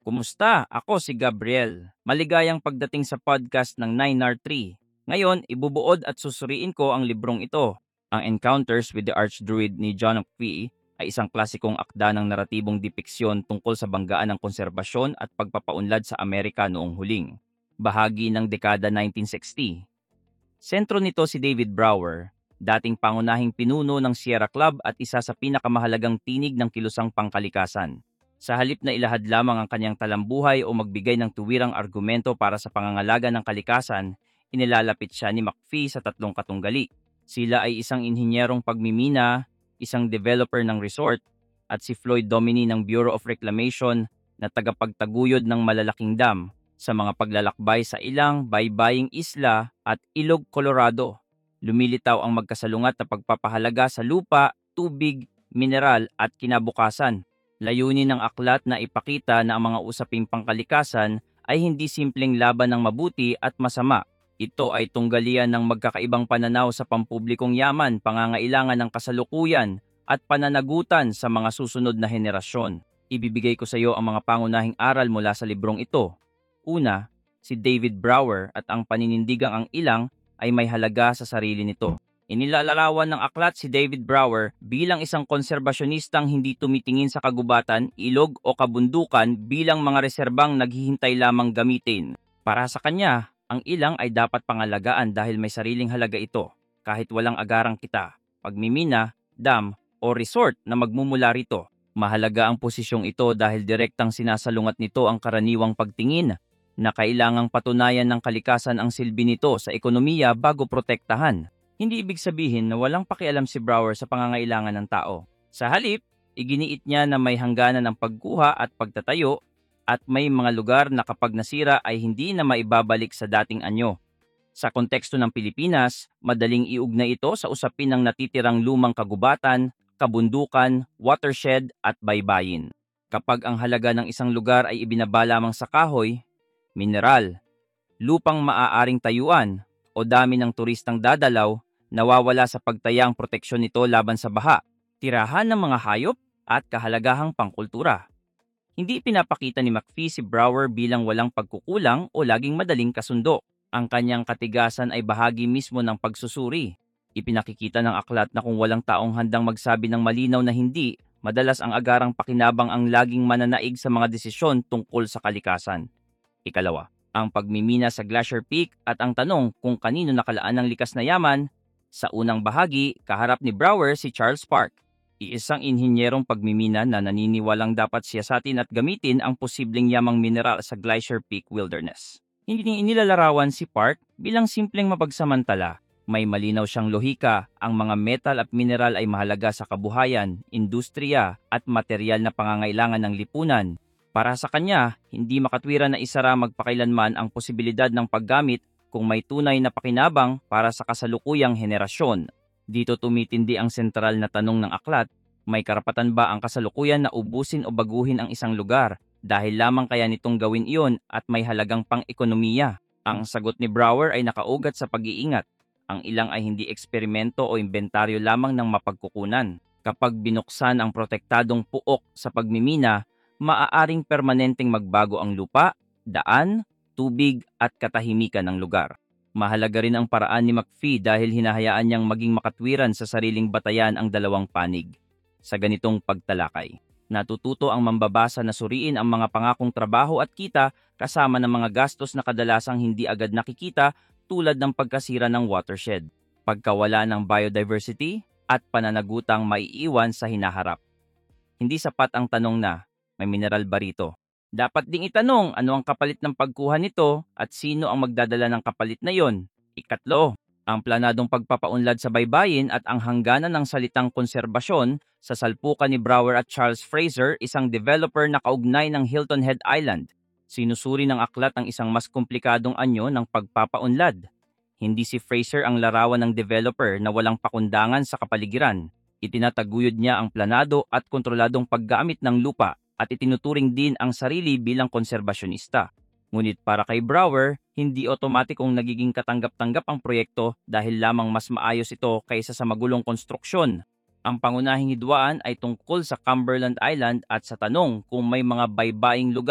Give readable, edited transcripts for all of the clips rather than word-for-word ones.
Kumusta? Ako si Gabriel. Maligayang pagdating sa podcast ng 9R3. Ngayon, ibubuod at susuriin ko ang librong ito. Ang Encounters with the Archdruid ni John McPhee ay isang klasikong akda ng naratibong depiksyon tungkol sa banggaan ng konserbasyon at pagpapaunlad sa Amerika noong huling bahagi ng dekada 1960. Sentro nito si David Brower, dating pangunahing pinuno ng Sierra Club at isa sa pinakamahalagang tinig ng kilusang pangkalikasan. Sa halip na ilahad lamang ang kanyang talambuhay o magbigay ng tuwirang argumento para sa pangangalaga ng kalikasan, inilalapit siya ni McPhee sa tatlong katunggali. Sila ay isang inhinyerong pagmimina, isang developer ng resort, at si Floyd Domini ng Bureau of Reclamation na tagapagtaguyod ng malalaking dam sa mga paglalakbay sa ilang baybaying isla at Ilog Colorado. Lumilitaw ang magkasalungat na pagpapahalaga sa lupa, tubig, mineral at kinabukasan. Layunin ng aklat na ipakita na ang mga usaping pangkalikasan ay hindi simpleng laban ng mabuti at masama. Ito ay tunggalian ng magkakaibang pananaw sa pampublikong yaman, pangangailangan ng kasalukuyan at pananagutan sa mga susunod na henerasyon. Ibibigay ko sa iyo ang mga pangunahing aral mula sa librong ito. Una, si David Brower at ang paninindigang ang ilang ay may halaga sa sarili nito. Inilalarawan ng aklat si David Brower bilang isang konserbasyonistang hindi tumitingin sa kagubatan, ilog o kabundukan bilang mga reserbang naghihintay lamang gamitin. Para sa kanya, ang ilang ay dapat pangalagaan dahil may sariling halaga ito, kahit walang agarang kita, pagmimina, dam o resort na magmumula rito. Mahalaga ang posisyong ito dahil direktang sinasalungat nito ang karaniwang pagtingin na kailangang patunayan ng kalikasan ang silbi nito sa ekonomiya bago protektahan. Hindi ibig sabihin na walang pakialam si Brower sa pangangailangan ng tao. Sa halip, iginiit niya na may hangganan ng pagkuha at pagtatayo at may mga lugar na kapag nasira ay hindi na maibabalik sa dating anyo. Sa konteksto ng Pilipinas, madaling iugnay ito sa usapin ng natitirang lumang kagubatan, kabundukan, watershed at baybayin. Kapag ang halaga ng isang lugar ay ibinaba lamang sa kahoy, mineral, lupang maaaring tayuan o dami ng turistang dadalaw, nawawala sa pagtayang proteksyon nito laban sa baha, tirahan ng mga hayop at kahalagahang pangkultura. Hindi pinapakita ni McPhee si Brower bilang walang pagkukulang o laging madaling kasundo. Ang kanyang katigasan ay bahagi mismo ng pagsusuri. Ipinakikita ng aklat na kung walang taong handang magsabi ng malinaw na hindi, madalas ang agarang pakinabang ang laging mananaig sa mga desisyon tungkol sa kalikasan. Ikalawa, ang pagmimina sa Glacier Peak at ang tanong kung kanino nakalaan ang likas na yaman. Sa unang bahagi, kaharap ni Brower si Charles Park, iisang inhinyerong pagmimina na naniniwalang dapat siyasatin at gamitin ang posibleng yamang mineral sa Glacier Peak Wilderness. Hindi inilalarawan si Park bilang simpleng mapagsamantala. May malinaw siyang lohika, ang mga metal at mineral ay mahalaga sa kabuhayan, industriya at material na pangangailangan ng lipunan. Para sa kanya, hindi makatwiran na isara magpakailanman ang posibilidad ng paggamit kung may tunay na pakinabang para sa kasalukuyang henerasyon. Dito tumitindi ang sentral na tanong ng aklat, may karapatan ba ang kasalukuyan na ubusin o baguhin ang isang lugar dahil lamang kaya nitong gawin iyon at may halagang pang-ekonomiya? Ang sagot ni Brower ay nakaugat sa pag-iingat. Ang ilang ay hindi eksperimento o inventaryo lamang ng mapagkukunan. Kapag binuksan ang protektadong puok sa pagmimina, maaaring permanenteng magbago ang lupa, daan, tubig at katahimikan ng lugar. Mahalaga rin ang paraan ni McPhee dahil hinahayaan niyang maging makatwiran sa sariling batayan ang dalawang panig. Sa ganitong pagtalakay, natututo ang mambabasa na suriin ang mga pangakong trabaho at kita kasama ng mga gastos na kadalasang hindi agad nakikita tulad ng pagkasira ng watershed, pagkawala ng biodiversity at pananagutang maiiwan sa hinaharap. Hindi sapat ang tanong na, may mineral ba rito? Dapat ding itanong ano ang kapalit ng pagkuha nito at sino ang magdadala ng kapalit na yon. Ikatlo, ang planadong pagpapaunlad sa baybayin at ang hangganan ng salitang konserbasyon sa salpukan ni Brower at Charles Fraser, isang developer na kaugnay ng Hilton Head Island. Sinusuri ng aklat ang isang mas komplikadong anyo ng pagpapaunlad. Hindi si Fraser ang larawan ng developer na walang pakundangan sa kapaligiran. Itinataguyod niya ang planado at kontroladong paggamit ng lupa at itinuturing din ang sarili bilang konserbasyonista. Ngunit para kay Brower, hindi otomatikong nagiging katanggap-tanggap ang proyekto dahil lamang mas maayos ito kaysa sa magulong konstruksyon. Ang pangunahing hidwaan ay tungkol sa Cumberland Island at sa tanong kung may mga baybaing lugar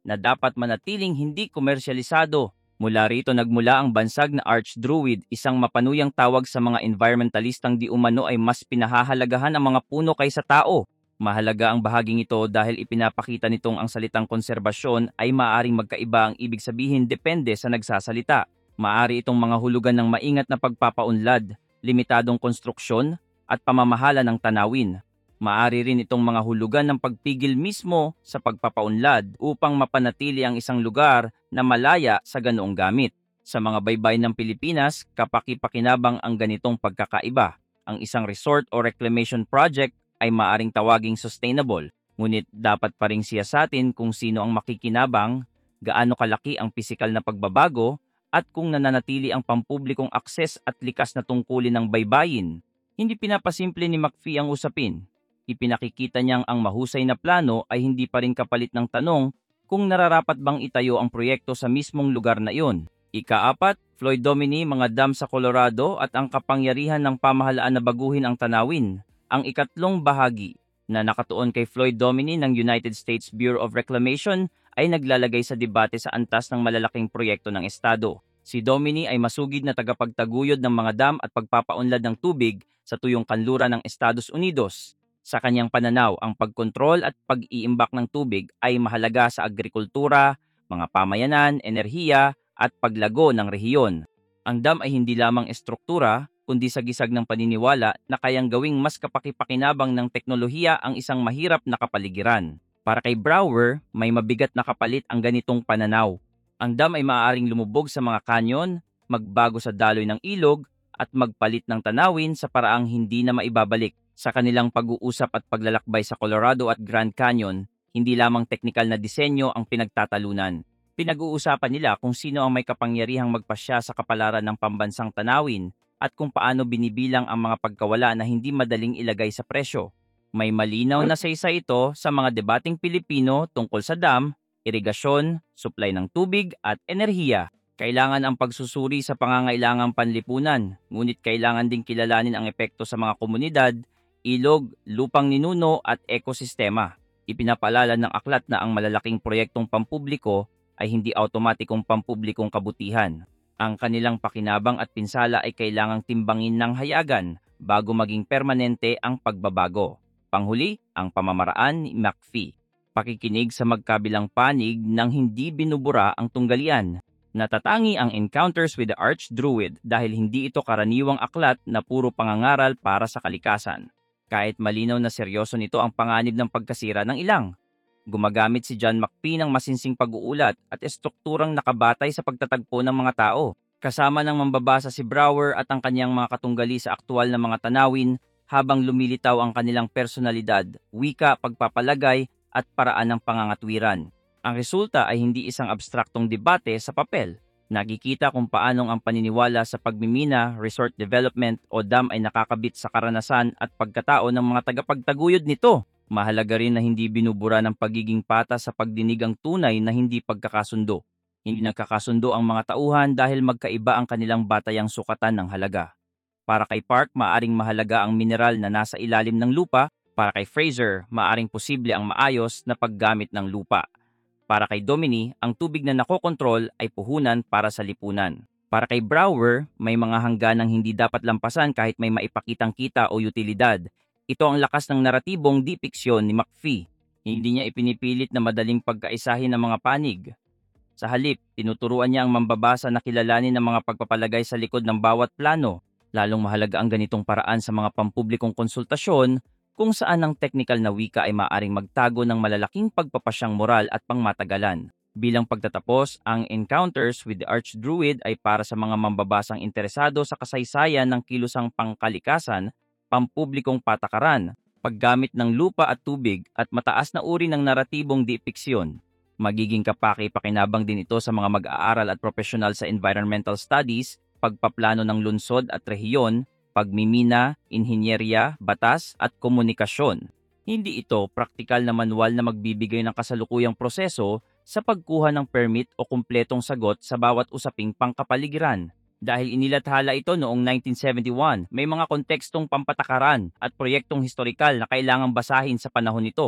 na dapat manatiling hindi komersyalisado. Mula rito nagmula ang bansag na Archdruid, isang mapanuyang tawag sa mga environmentalistang di umano ay mas pinahahalagahan ang mga puno kaysa tao. Mahalaga ang bahaging ito dahil ipinapakita nitong ang salitang konserbasyon ay maaaring magkaiba ang ibig sabihin depende sa nagsasalita. Maaari itong mga hulugan ng maingat na pagpapaunlad, limitadong konstruksyon, at pamamahala ng tanawin. Maaari rin itong mga hulugan ng pagpigil mismo sa pagpapaunlad upang mapanatili ang isang lugar na malaya sa ganoong gamit. Sa mga baybayin ng Pilipinas, kapaki-pakinabang ang ganitong pagkakaiba. Ang isang resort o reclamation project ay maaring tawaging sustainable, ngunit dapat pa ring siyasatin kung sino ang makikinabang, gaano kalaki ang pisikal na pagbabago, at kung nananatili ang pampublikong akses at likas na tungkulin ng baybayin. Hindi pinapasimple ni McPhee ang usapin. Ipinakikita niyang ang mahusay na plano ay hindi pa rin kapalit ng tanong kung nararapat bang itayo ang proyekto sa mismong lugar na iyon. Ika-4, Floyd Domini, mga dam sa Colorado at ang kapangyarihan ng pamahalaan na baguhin ang tanawin. Ang ikatlong bahagi na nakatuon kay Floyd Domini ng United States Bureau of Reclamation ay naglalagay sa debate sa antas ng malalaking proyekto ng estado. Si Domini ay masugid na tagapagtaguyod ng mga dam at pagpapaunlad ng tubig sa tuyong kanluran ng Estados Unidos. Sa kanyang pananaw, ang pagkontrol at pag-iimbak ng tubig ay mahalaga sa agrikultura, mga pamayanan, enerhiya, at paglago ng rehiyon. Ang dam ay hindi lamang estruktura, kundi sagisag ng paniniwala na kayang gawing mas kapaki-pakinabang ng teknolohiya ang isang mahirap na kapaligiran. Para kay Brouwer, may mabigat na kapalit ang ganitong pananaw. Ang dam ay maaaring lumubog sa mga kanyon, magbago sa daloy ng ilog, at magpalit ng tanawin sa paraang hindi na maibabalik. Sa kanilang pag-uusap at paglalakbay sa Colorado at Grand Canyon, hindi lamang teknikal na disenyo ang pinagtatalunan. Pinag-uusapan nila kung sino ang may kapangyarihang magpasya sa kapalaran ng pambansang tanawin at kung paano binibilang ang mga pagkawala na hindi madaling ilagay sa presyo. May malinaw na saysay ito sa mga debating Pilipino tungkol sa dam, irigasyon, supply ng tubig at enerhiya. Kailangan ang pagsusuri sa pangangailangang panlipunan, ngunit kailangan ding kilalanin ang epekto sa mga komunidad, ilog, lupang ninuno at ekosistema. Ipinapaalala ng aklat na ang malalaking proyektong pampubliko ay hindi automatikong pampublikong kabutihan. Ang kanilang pakinabang at pinsala ay kailangang timbangin ng hayagan bago maging permanente ang pagbabago. Panghuli, ang pamamaraan ni McPhee. Pakikinig sa magkabilang panig nang hindi binubura ang tunggalian. Natatangi ang Encounters with the Archdruid dahil hindi ito karaniwang aklat na puro pangangaral para sa kalikasan. Kahit malinaw na seryoso nito ang panganib ng pagkasira ng ilang. Gumagamit si John McPhee ng masinsing pag-uulat at estrukturang nakabatay sa pagtatagpo ng mga tao. Kasama ng mambabasa si Brouwer at ang kanyang mga katunggali sa aktwal na mga tanawin habang lumilitaw ang kanilang personalidad, wika, pagpapalagay at paraan ng pangangatwiran. Ang resulta ay hindi isang abstraktong debate sa papel. Nakikita kung paanong ang paniniwala sa pagmimina, resort development o dam ay nakakabit sa karanasan at pagkatao ng mga tagapagtaguyod nito. Mahalaga rin na hindi binubura ng pagiging patas sa pagdinig ang tunay na hindi pagkakasundo. Hindi nagkakasundo ang mga tauhan dahil magkaiba ang kanilang batayang sukatan ng halaga. Para kay Park, maaring mahalaga ang mineral na nasa ilalim ng lupa. Para kay Fraser, maaring posible ang maayos na paggamit ng lupa. Para kay Domini, ang tubig na nakokontrol ay puhunan para sa lipunan. Para kay Brouwer, may mga hangganang hindi dapat lampasan kahit may maipakitang kita o utilidad. Ito ang lakas ng naratibong di-piksyon ni McPhee. Hindi niya ipinipilit na madaling pagkaisahin ng mga panig. Sa halip, tinuturuan niya ang mambabasa na kilalanin ang mga pagpapalagay sa likod ng bawat plano. Lalong mahalaga ang ganitong paraan sa mga pampublikong konsultasyon kung saan ang teknikal na wika ay maaaring magtago ng malalaking pagpapasyang moral at pangmatagalan. Bilang pagtatapos, ang Encounters with the Archdruid ay para sa mga mambabasang interesado sa kasaysayan ng kilusang pangkalikasan, pampublikong patakaran, paggamit ng lupa at tubig at mataas na uri ng naratibong di-piksyon. Magiging kapaki-pakinabang din ito sa mga mag-aaral at profesional sa environmental studies, pagpaplano ng lungsod at rehiyon, pagmimina, inhinyerya, batas at komunikasyon. Hindi ito praktikal na manual na magbibigay ng kasalukuyang proseso sa pagkuha ng permit o kumpletong sagot sa bawat usaping pangkapaligiran. Dahil inilathala ito noong 1971, may mga kontekstong pampatakaran at proyektong historikal na kailangang basahin sa panahon nito.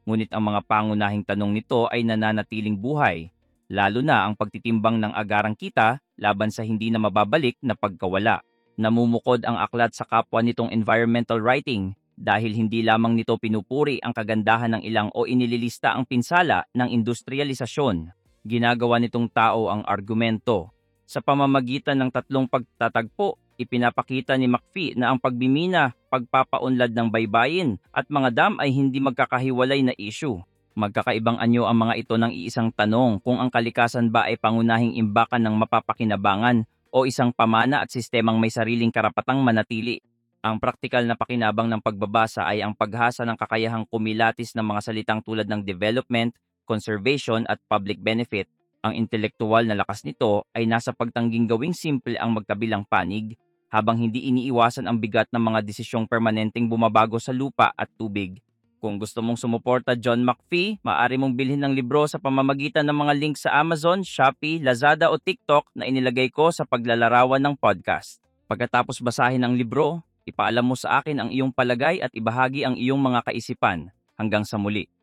Ngunit ang mga pangunahing tanong nito ay nananatiling buhay, lalo na ang pagtitimbang ng agarang kita laban sa hindi na mababalik na pagkawala. Namumukod ang aklat sa kapwa nitong environmental writing dahil hindi lamang nito pinupuri ang kagandahan ng ilang o inililista ang pinsala ng industrialisasyon. Ginagawa nitong tao ang argumento. Sa pamamagitan ng tatlong pagtatagpo, ipinapakita ni McPhee na ang pagbimina, pagpapaunlad ng baybayin at mga dam ay hindi magkakahiwalay na issue. Magkakaibang anyo ang mga ito ng iisang tanong kung ang kalikasan ba ay pangunahing imbakan ng mapapakinabangan o isang pamana at sistemang may sariling karapatang manatili. Ang praktikal na pakinabang ng pagbabasa ay ang paghasa ng kakayahang kumilatis ng mga salitang tulad ng development, conservation at public benefit. Ang intelektuwal na lakas nito ay nasa pagtangging gawing simple ang magkabilang panig, habang hindi iniiwasan ang bigat ng mga desisyong permanenteng bumabago sa lupa at tubig. Kung gusto mong sumuporta John McPhee, maaari mong bilhin ng libro sa pamamagitan ng mga link sa Amazon, Shopee, Lazada o TikTok na inilagay ko sa paglalarawan ng podcast. Pagkatapos basahin ang libro, ipaalam mo sa akin ang iyong palagay at ibahagi ang iyong mga kaisipan. Hanggang sa muli.